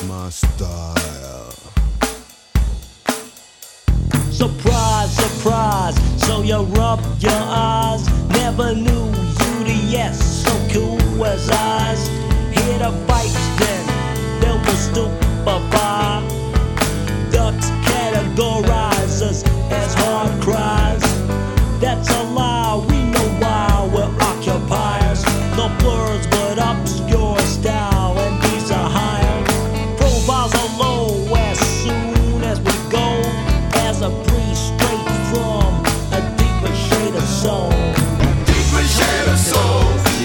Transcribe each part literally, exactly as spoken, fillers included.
my style. Surprise, surprise, so you rub your eyes. Never knew U D S so cool as eyes. Hear the pipes then, they will stupefy. Ducks categorize us as hard cries. That's a lie, we know why we're occupiers. No blurs but obscure style, and these are higher. Profiles are low as soon as we go. As a breeze straight from a deeper shade of soul. Deeper shade of soul.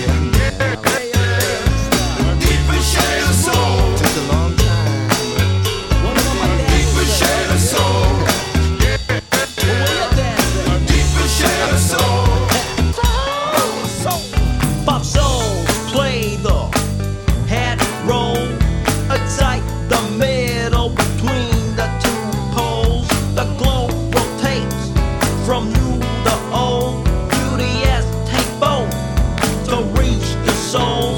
Deeper shade of soul. Took a long time. Deeper shade of soul. Deeper shade of soul. Pop soul, play the hat roll. Excite the middle between the two poles. The globe rotates from new to old. U D S take both to reach the soul.